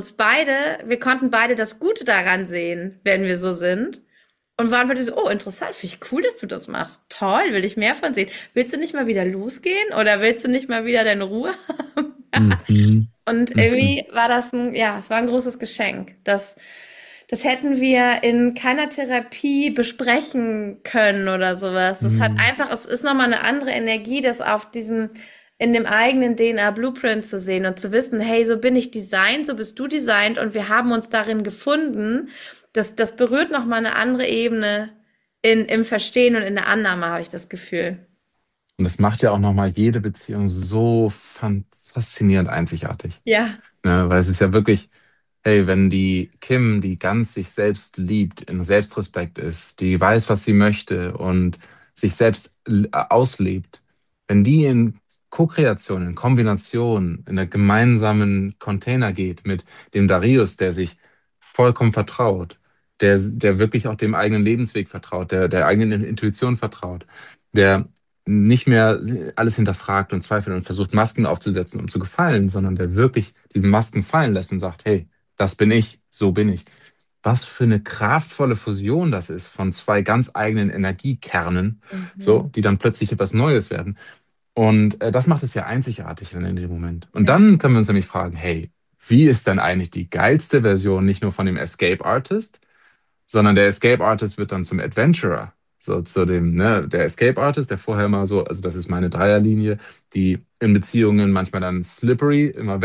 wir konnten beide das Gute daran sehen, wenn wir so sind. Und waren plötzlich so, oh, interessant, finde ich cool, dass du das machst. Toll, will ich mehr von sehen. Willst du nicht mal wieder losgehen? Oder willst du nicht mal wieder deine Ruhe haben? Mhm. Und Mhm. irgendwie war es war ein großes Geschenk. Das hätten wir in keiner Therapie besprechen können oder sowas. Mhm. Es ist nochmal eine andere Energie, das in dem eigenen DNA-Blueprint zu sehen und zu wissen, hey, so bin ich designt, so bist du designt und wir haben uns darin gefunden. Das berührt nochmal eine andere Ebene im Verstehen und in der Annahme, habe ich das Gefühl. Und das macht ja auch nochmal jede Beziehung so faszinierend einzigartig. Ja. Ne? Weil es ist ja wirklich, hey, wenn die Kim, die ganz sich selbst liebt, in Selbstrespekt ist, die weiß, was sie möchte und sich selbst auslebt, wenn die in Co-Kreation, in Kombination, in einer gemeinsamen Container geht mit dem Darius, der sich vollkommen vertraut, der wirklich auch dem eigenen Lebensweg vertraut, der eigenen Intuition vertraut, der nicht mehr alles hinterfragt und zweifelt und versucht, Masken aufzusetzen, um zu gefallen, sondern der wirklich diese Masken fallen lässt und sagt, hey, das bin ich, so bin ich. Was für eine kraftvolle Fusion das ist von zwei ganz eigenen Energiekernen, Mhm. so, die dann plötzlich etwas Neues werden. Und das macht es ja einzigartig dann in dem Moment. Und Ja. dann können wir uns nämlich fragen, hey, wie ist denn eigentlich die geilste Version nicht nur von dem Escape Artist, sondern der Escape Artist wird dann zum Adventurer. So zu dem, ne, der Escape Artist, der vorher mal so, also das ist meine Dreierlinie, die in Beziehungen manchmal dann slippery, immer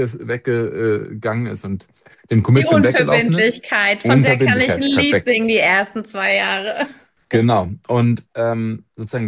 weggegangen ist und dem Die Commitment weggelaufen ist. Unverbindlichkeit, von der kann ich ein Unverbindlichkeit, Lied perfekt. singen, die ersten 2 Jahre. Genau. Und sozusagen,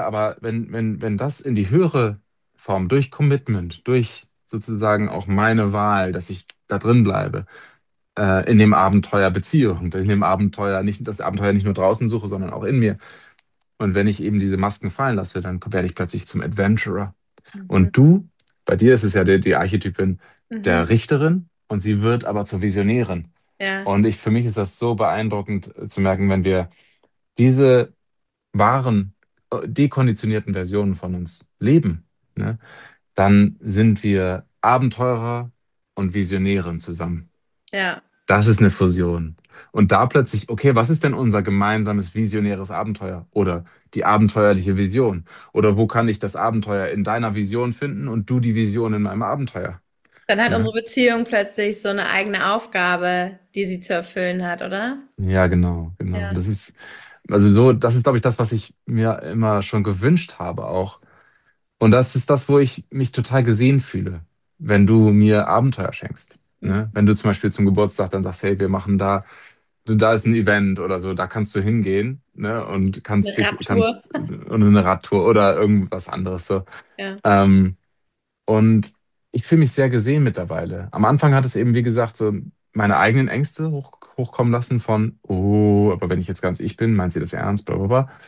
wenn das in die höhere Form, durch Commitment, durch sozusagen auch meine Wahl, dass ich da drin bleibe, in dem Abenteuer Beziehung, in dem Abenteuer nicht, das Abenteuer nicht nur draußen suche, sondern auch in mir. Und wenn ich eben diese Masken fallen lasse, dann werde ich plötzlich zum Adventurer. Mhm. Und du, bei dir ist es ja die Archetypin Mhm. der Richterin und sie wird aber zur Visionärin. Ja, Und für mich ist das so beeindruckend zu merken, wenn wir diese wahren, dekonditionierten Versionen von uns leben, ne, dann sind wir Abenteurer und Visionärin zusammen. ja. Das ist eine Fusion. Und da plötzlich, okay, was ist denn unser gemeinsames visionäres Abenteuer oder die abenteuerliche Vision? Oder wo kann ich das Abenteuer in deiner Vision finden und du die Vision in meinem Abenteuer? Dann hat Ne? unsere Beziehung plötzlich so eine eigene Aufgabe, die sie zu erfüllen hat, oder? Ja, genau, genau. Ja. Also so, das ist, glaube ich, das, was ich mir immer schon gewünscht habe auch. Und das ist das, wo ich mich total gesehen fühle, wenn du mir Abenteuer schenkst. Ne? Wenn du zum Beispiel zum Geburtstag dann sagst, hey, wir machen da ist ein Event oder so, da kannst du hingehen, ne? Und Eine Radtour. oder eine Radtour oder irgendwas anderes so. Ja. Ähm, und ich fühle mich sehr gesehen mittlerweile. Am Anfang hat es eben, wie gesagt, so meine eigenen Ängste hochkommen lassen von, oh, aber wenn ich jetzt ganz ich bin, meint sie das ernst, bla bla bla.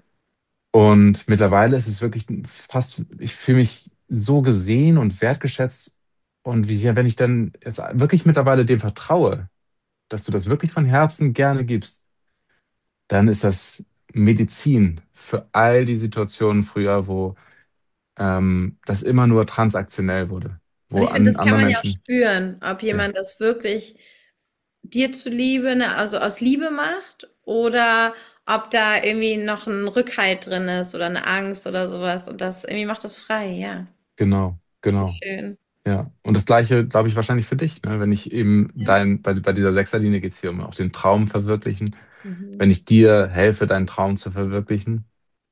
Und mittlerweile ist es wirklich fast, ich fühle mich so gesehen und wertgeschätzt. Und wie, ja, wenn ich dann jetzt wirklich mittlerweile dem vertraue, dass du das wirklich von Herzen gerne gibst, dann ist das Medizin für all die Situationen früher, wo das immer nur transaktionell wurde, Und wo ich finde, an das kann andere man ja auch Menschen, spüren, ob ja, jemand das wirklich dir zuliebe, ne, also aus Liebe macht oder ob da irgendwie noch ein Rückhalt drin ist oder eine Angst oder sowas. Und das irgendwie macht das frei, ja. genau, Richtig genau, schön. ja. Und das Gleiche, glaube ich, wahrscheinlich für dich, ne? Wenn ich eben Ja. bei dieser Sechserlinie geht es hier um auch den Traum verwirklichen. Mhm. Wenn ich dir helfe, deinen Traum zu verwirklichen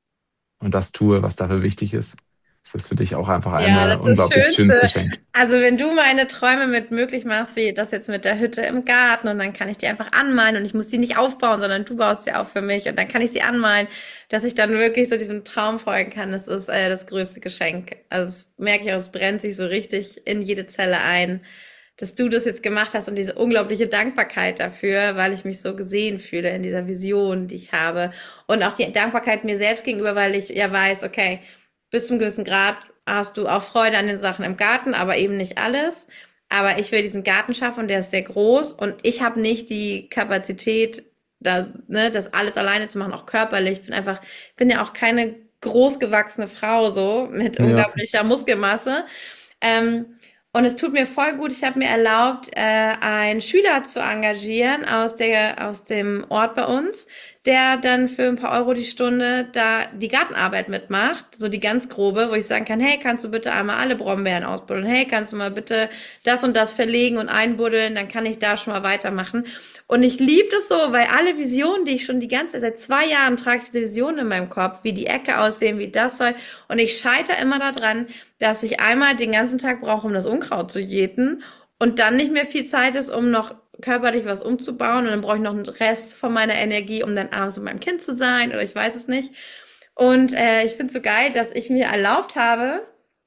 und das tue, was dafür wichtig ist das für dich auch einfach Ja, ein das ist das unglaublich schönes Schönste. Geschenk. Also wenn du meine Träume mit möglich machst, wie das jetzt mit der Hütte im Garten und dann kann ich die einfach anmalen und ich muss die nicht aufbauen, sondern du baust sie auf für mich und dann kann ich sie anmalen, dass ich dann wirklich so diesem Traum folgen kann. Das ist das größte Geschenk. Also das merke ich auch, es brennt sich so richtig in jede Zelle ein, dass du das jetzt gemacht hast und diese unglaubliche Dankbarkeit dafür, weil ich mich so gesehen fühle in dieser Vision, die ich habe und auch die Dankbarkeit mir selbst gegenüber, weil ich ja weiß, okay, bis zum gewissen Grad hast du auch Freude an den Sachen im Garten, aber eben nicht alles. Aber ich will diesen Garten schaffen, der ist sehr groß und ich habe nicht die Kapazität, da, ne, das alles alleine zu machen, auch körperlich. Ich bin ja auch keine großgewachsene Frau so mit Ja, unglaublicher Muskelmasse. Ähm, und es tut mir voll gut. Ich habe mir erlaubt, einen Schüler zu engagieren aus dem Ort bei uns, der dann für ein paar Euro die Stunde da die Gartenarbeit mitmacht, so die ganz grobe, wo ich sagen kann, hey, kannst du bitte einmal alle Brombeeren ausbuddeln? Hey, kannst du mal bitte das und das verlegen und einbuddeln? Dann kann ich da schon mal weitermachen. Und ich liebe das so, weil alle Visionen, die ich schon die ganze seit 2 Jahren trage, ich diese Visionen in meinem Kopf, wie die Ecke aussehen, wie das soll. Und ich scheitere immer daran, dass ich einmal den ganzen Tag brauche, um das Unkraut zu jäten und dann nicht mehr viel Zeit ist, um noch körperlich was umzubauen und dann brauche ich noch einen Rest von meiner Energie, um dann abends mit meinem Kind zu sein oder ich weiß es nicht. Und ich finde es so geil, dass ich mir erlaubt habe,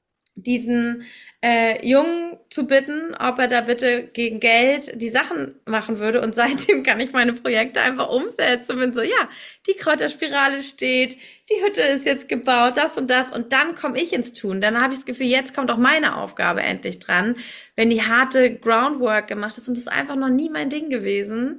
diesen Jungen zu bitten, ob er da bitte gegen Geld die Sachen machen würde. Und seitdem kann ich meine Projekte einfach umsetzen und bin so, ja, die Kräuterspirale steht, die Hütte ist jetzt gebaut, das und das. Und dann komme ich ins Tun. Dann habe ich das Gefühl, jetzt kommt auch meine Aufgabe endlich dran, wenn die harte Groundwork gemacht ist. Und das ist einfach noch nie mein Ding gewesen,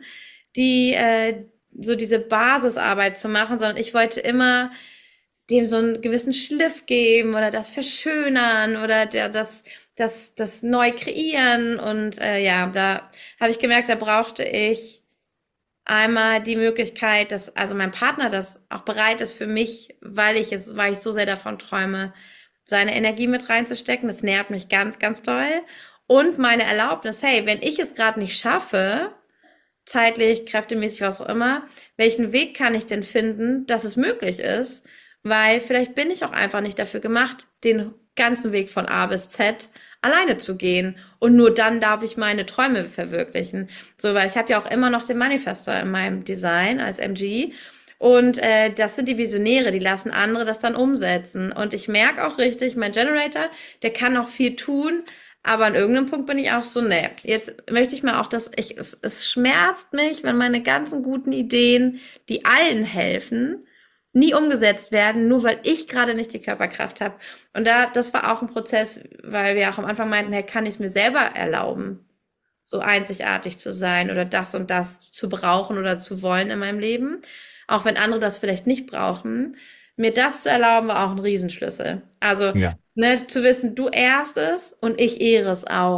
so diese Basisarbeit zu machen, sondern ich wollte immer dem so einen gewissen Schliff geben oder das verschönern oder das neu kreieren. Und ja, da habe ich gemerkt, da brauchte ich einmal die Möglichkeit, dass also mein Partner das auch bereit ist für mich, weil ich so sehr davon träume, seine Energie mit reinzustecken. Das nährt mich ganz, ganz doll. Und meine Erlaubnis, hey, wenn ich es gerade nicht schaffe, zeitlich, kräftemäßig, was auch immer, welchen Weg kann ich denn finden, dass es möglich ist? Weil vielleicht bin ich auch einfach nicht dafür gemacht, den ganzen Weg von A bis Z alleine zu gehen. Und nur dann darf ich meine Träume verwirklichen. So, weil ich habe ja auch immer noch den Manifestor in meinem Design als MG. Und das sind die Visionäre, die lassen andere das dann umsetzen. Und ich merke auch richtig, mein Generator, der kann auch viel tun, aber an irgendeinem Punkt bin ich auch so, nee, jetzt möchte ich mal auch, es schmerzt mich, wenn meine ganzen guten Ideen, die allen helfen, nie umgesetzt werden, nur weil ich gerade nicht die Körperkraft habe. Und das war auch ein Prozess, weil wir auch am Anfang meinten, hey, kann ich es mir selber erlauben, so einzigartig zu sein oder das und das zu brauchen oder zu wollen in meinem Leben, auch wenn andere das vielleicht nicht brauchen. Mir das zu erlauben, war auch ein Riesenschlüssel. Also, ja, ne, zu wissen, du ehrst es und ich ehre es auch.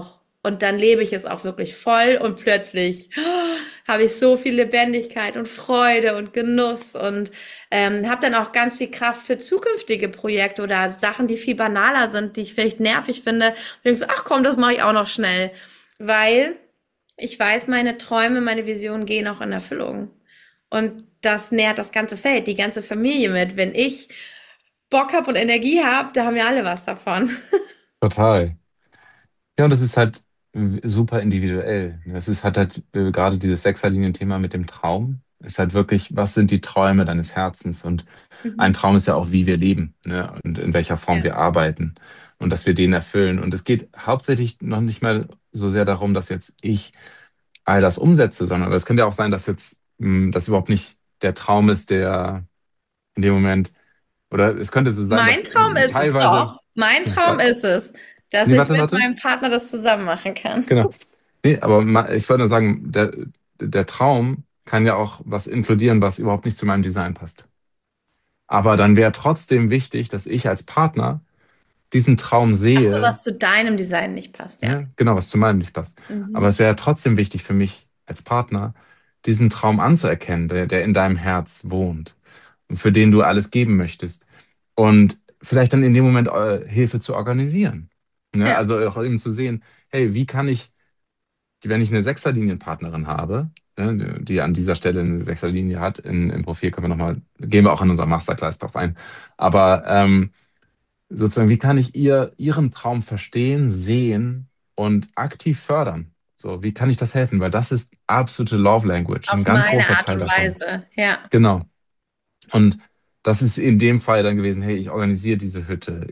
und dann lebe ich es auch wirklich voll und plötzlich habe ich so viel Lebendigkeit und Freude und Genuss und habe dann auch ganz viel Kraft für zukünftige Projekte oder Sachen, die viel banaler sind, die ich vielleicht nervig finde. Und ich denke so, ach komm, das mache ich auch noch schnell, weil ich weiß, meine Träume, meine Visionen gehen auch in Erfüllung. Und das nährt das ganze Feld, die ganze Familie mit. Wenn ich Bock habe und Energie habe, da haben wir alle was davon. Total. Ja, und das ist halt super individuell. Das ist halt gerade dieses Sechserlinien-Thema mit dem Traum. Ist halt wirklich, was sind die Träume deines Herzens? Und ein Mhm. Traum ist ja auch, wie wir leben, ne? Und in welcher Form Ja. wir arbeiten und dass wir den erfüllen. Und es geht hauptsächlich noch nicht mal so sehr darum, dass jetzt ich all das umsetze, sondern es könnte ja auch sein, dass jetzt das überhaupt nicht der Traum ist, der in dem Moment, oder es könnte so sein, Mein dass Traum ist es teilweise, doch. Mein ja, Traum ist es, dass nee, ich warte, mit warte. meinem Partner das zusammen machen kann. Genau. Nee, aber ich wollte nur sagen, der Traum kann ja auch was inkludieren, was überhaupt nicht zu meinem Design passt. Aber dann wäre trotzdem wichtig, dass ich als Partner diesen Traum Ach so, sehe, was zu deinem Design nicht passt, ja. ne? Genau, was zu meinem nicht passt. Aber Mhm. es wäre trotzdem wichtig für mich als Partner, diesen Traum anzuerkennen, der in deinem Herz wohnt und für den du alles geben möchtest. Und vielleicht dann in dem Moment Hilfe zu organisieren. Ne? Ja. Also auch eben zu sehen, hey, wie kann ich, wenn ich eine Sechserlinienpartnerin habe, ne, die an dieser Stelle eine Sechserlinie hat, im Profil können wir nochmal, gehen wir auch in unserer Masterclass drauf ein. Aber sozusagen, wie kann ich ihren Traum verstehen, sehen und aktiv fördern? So, wie kann ich das helfen? Weil das ist absolute Love Language, ein Auf ganz meine großer Art Teil und davon. Weise, ja. Genau. Und das ist in dem Fall dann gewesen, hey, ich organisiere diese Hütte,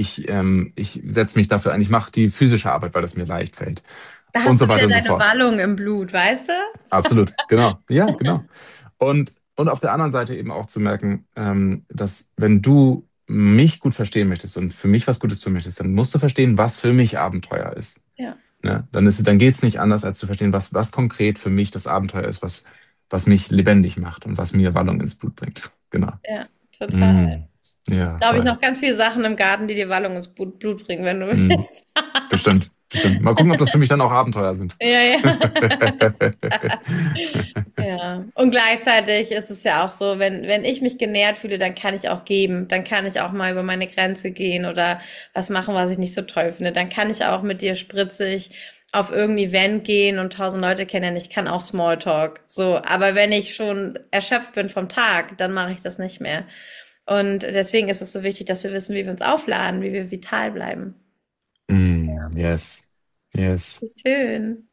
ich setze mich dafür ein, ich mache die physische Arbeit, weil das mir leicht fällt Da und hast du so wieder weiter und so deine fort. Wallung im Blut, weißt du? Absolut, genau. Ja, genau. Und auf der anderen Seite eben auch zu merken, dass wenn du mich gut verstehen möchtest und für mich was Gutes tun möchtest, dann musst du verstehen, was für mich Abenteuer ist. Ja, Ne? Dann geht es nicht anders, als zu verstehen, was konkret für mich das Abenteuer ist, was mich lebendig macht und was mir Wallung ins Blut bringt. Genau. ja, total. Mm, ja, Da habe ich voll. noch ganz viele Sachen im Garten, die dir Wallung ins Blut bringen, wenn du Mm, willst. bestimmt, bestimmt. Mal gucken, ob das für mich dann auch Abenteuer sind. Ja, ja. Ja. Und gleichzeitig ist es ja auch so, wenn ich mich genährt fühle, dann kann ich auch geben. Dann kann ich auch mal über meine Grenze gehen oder was machen, was ich nicht so toll finde. Dann kann ich auch mit dir spritzig auf irgendein Event gehen und 1.000 Leute kennenlernen. Ich kann auch Smalltalk. So. Aber wenn ich schon erschöpft bin vom Tag, dann mache ich das nicht mehr. Und deswegen ist es so wichtig, dass wir wissen, wie wir uns aufladen, wie wir vital bleiben. Yes, yes. Schön.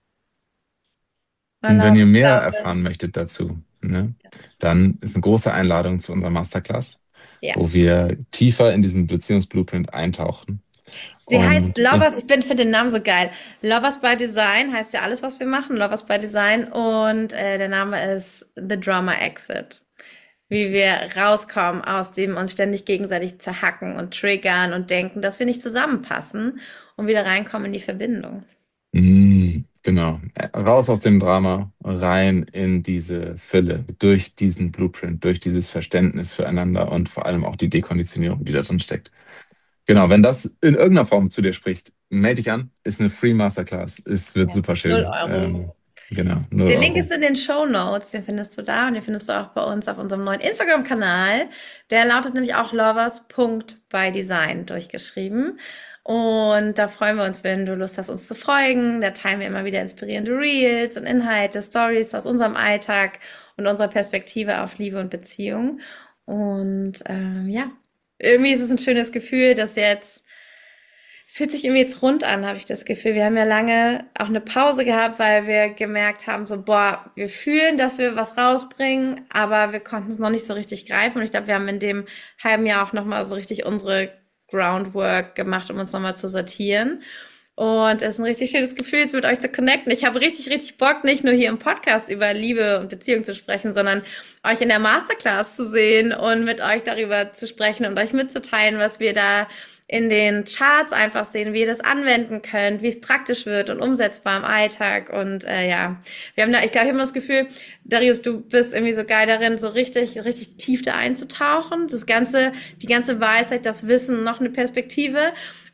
Und wenn Voilà, ihr ich mehr glaube, erfahren möchtet dazu, ne, dann ist eine große Einladung zu unserer Masterclass, ja. wo wir tiefer in diesen Beziehungsblueprint eintauchen. Sie heißt Und ja, Lovers, finde den Namen so geil. Lovers by Design heißt ja alles, was wir machen, Lovers by Design. Und der Name ist The Drama Exit. Wie wir rauskommen aus dem uns ständig gegenseitig zerhacken und triggern und denken, dass wir nicht zusammenpassen und wieder reinkommen in die Verbindung. genau. Raus aus dem Drama, rein in diese Fülle, durch diesen Blueprint, durch dieses Verständnis füreinander und vor allem auch die Dekonditionierung, die da drin steckt. Genau, wenn das in irgendeiner Form zu dir spricht, melde dich an. Ist eine Free Masterclass. Es wird Ja. super 0 schön. Euro. Genau, 0 Der Link Euro. ist in den Show Notes, den findest du da und den findest du auch bei uns auf unserem neuen Instagram-Kanal. Der lautet nämlich auch lovers.bydesign durchgeschrieben. Und da freuen wir uns, wenn du Lust hast, uns zu folgen. Da teilen wir immer wieder inspirierende Reels und Inhalte, Stories aus unserem Alltag und unserer Perspektive auf Liebe und Beziehung. Und ja, irgendwie ist es ein schönes Gefühl, dass jetzt es fühlt sich irgendwie jetzt rund an, habe ich das Gefühl. Wir haben ja lange auch eine Pause gehabt, weil wir gemerkt haben, so, boah, wir fühlen, dass wir was rausbringen, aber wir konnten es noch nicht so richtig greifen. Und ich glaube, wir haben in dem halben Jahr auch nochmal so richtig unsere Groundwork gemacht, um uns nochmal zu sortieren. Und es ist ein richtig schönes Gefühl, jetzt mit euch zu connecten. Ich habe richtig, richtig Bock, nicht nur hier im Podcast über Liebe und Beziehung zu sprechen, sondern euch in der Masterclass zu sehen und mit euch darüber zu sprechen und euch mitzuteilen, was wir da in den Charts einfach sehen, wie ihr das anwenden könnt, wie es praktisch wird und umsetzbar im Alltag. Und ja, wir haben da, ich glaube, ich habe das Gefühl, Darius, du bist irgendwie so geil darin, so richtig, richtig tief da einzutauchen. Die ganze Weisheit, das Wissen, noch eine Perspektive.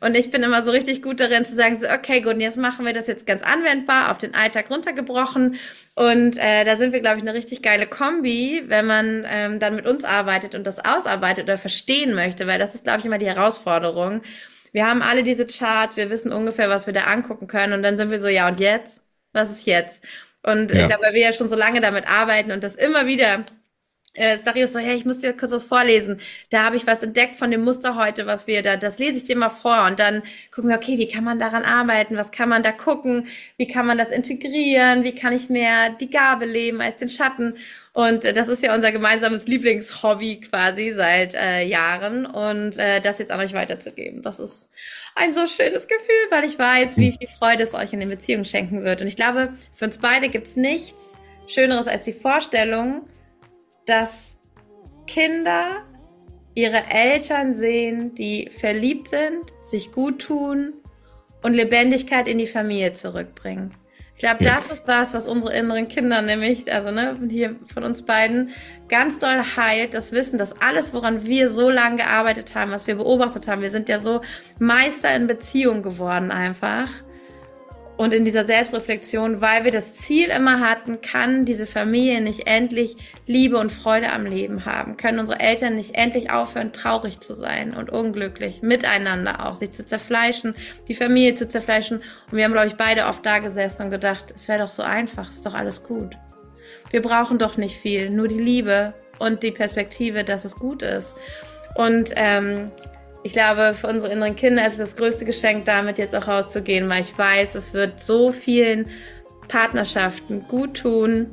Und ich bin immer so richtig gut darin zu sagen, so, okay, gut, und jetzt machen wir das jetzt ganz anwendbar, auf den Alltag runtergebrochen. Und da sind wir, glaube ich, eine richtig geile Kombi, wenn man dann mit uns arbeitet und das ausarbeitet oder verstehen möchte, weil das ist, glaube ich, immer die Herausforderung. Wir haben alle diese Charts, wir wissen ungefähr, was wir da angucken können und dann sind wir so, ja, und jetzt? Was ist jetzt? Und Ja, dabei wir ja schon so lange damit arbeiten und das immer wieder Darius so, hey, ich muss dir kurz was vorlesen. Da habe ich was entdeckt von dem Muster heute, was wir da, das lese ich dir mal vor. Und dann gucken wir, okay, wie kann man daran arbeiten? Was kann man da gucken? Wie kann man das integrieren? Wie kann ich mehr die Gabe leben als den Schatten? Und das ist ja unser gemeinsames Lieblingshobby quasi seit Jahren. Und das jetzt an euch weiterzugeben, das ist ein so schönes Gefühl, weil ich weiß, wie viel Freude es euch in den Beziehungen schenken wird. Und ich glaube, für uns beide gibt's nichts Schöneres als die Vorstellung, dass Kinder ihre Eltern sehen, die verliebt sind, sich gut tun und Lebendigkeit in die Familie zurückbringen. Ich glaube, das yes. ist was unsere inneren Kinder nämlich, also hier von uns beiden, ganz doll heilt, das Wissen, dass alles, woran wir so lange gearbeitet haben, was wir beobachtet haben, wir sind ja so Meister in Beziehung geworden einfach. Und in dieser Selbstreflexion, weil wir das Ziel immer hatten, kann diese Familie nicht endlich Liebe und Freude am Leben haben, können unsere Eltern nicht endlich aufhören, traurig zu sein und unglücklich, miteinander auch, sich zu zerfleischen, die Familie zu zerfleischen. Und wir haben, glaube ich, beide oft da gesessen und gedacht, es wäre doch so einfach, ist doch alles gut. Wir brauchen doch nicht viel, nur die Liebe und die Perspektive, dass es gut ist. Und ich glaube, für unsere inneren Kinder ist es das größte Geschenk, damit jetzt auch rauszugehen, weil ich weiß, es wird so vielen Partnerschaften gut tun,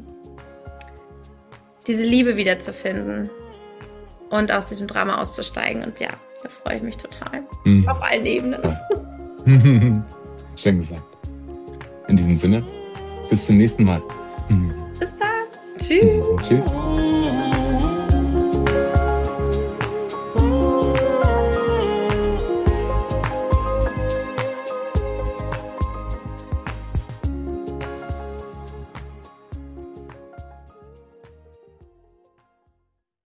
diese Liebe wiederzufinden und aus diesem Drama auszusteigen. Und ja, da freue ich mich total. Auf allen Ebenen. Ja. Schön gesagt. In diesem Sinne, bis zum nächsten Mal. Bis dann. Tschüss. Tschüss.